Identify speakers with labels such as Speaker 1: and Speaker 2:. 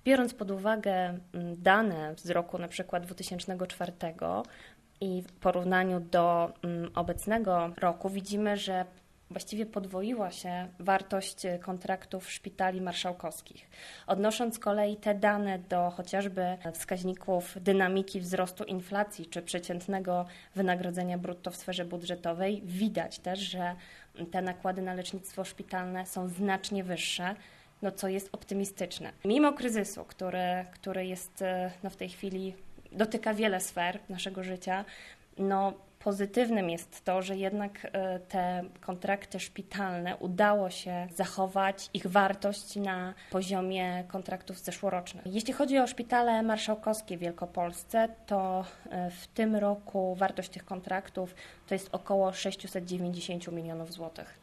Speaker 1: Biorąc pod uwagę dane z roku na przykład 2004 i w porównaniu do obecnego roku widzimy, że właściwie podwoiła się wartość kontraktów szpitali marszałkowskich. Odnosząc z kolei te dane do chociażby wskaźników dynamiki wzrostu inflacji czy przeciętnego wynagrodzenia brutto w sferze budżetowej, widać też, że te nakłady na lecznictwo szpitalne są znacznie wyższe, co jest optymistyczne. Mimo kryzysu, który jest w tej chwili dotyka wiele sfer naszego życia, pozytywnym jest to, że jednak te kontrakty szpitalne udało się zachować ich wartość na poziomie kontraktów zeszłorocznych. Jeśli chodzi o szpitale marszałkowskie w Wielkopolsce, to w tym roku wartość tych kontraktów to jest około 690 milionów złotych.